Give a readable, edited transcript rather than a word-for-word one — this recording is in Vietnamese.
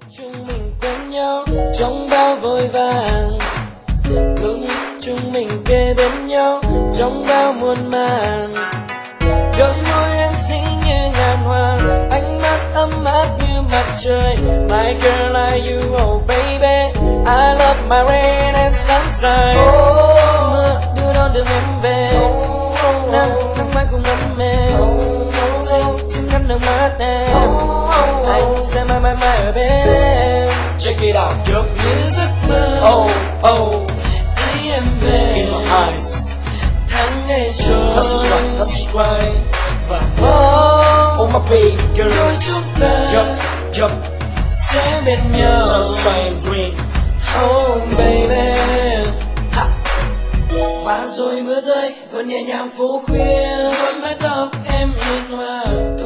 chúng mình quen nhau trong bao vội vàng, lúc chúng mình kề bên nhau trong bao muôn màng. Đôi môi em xinh như ngàn hoa, ánh mắt ấm áp như mặt trời. My girl like you, oh baby, I love my rain and sunshine. Mưa đưa đón đường em về, nắng mai cùng ấm êm. Xin ngắm nước mắt em, anh sẽ mãi mãi mãi ở bên em. Check it out, Chợt như giấc mơ, thấy em về in my eyes. tháng ngày trôi. That's right. Và Oh my baby girl, đôi chúng ta yup, sẽ bên nhau. sunshine and rain. Oh baby. Và rồi mưa rơi vẫn nhẹ nhàng phố khuya, đôi mái tóc em hiền hòa.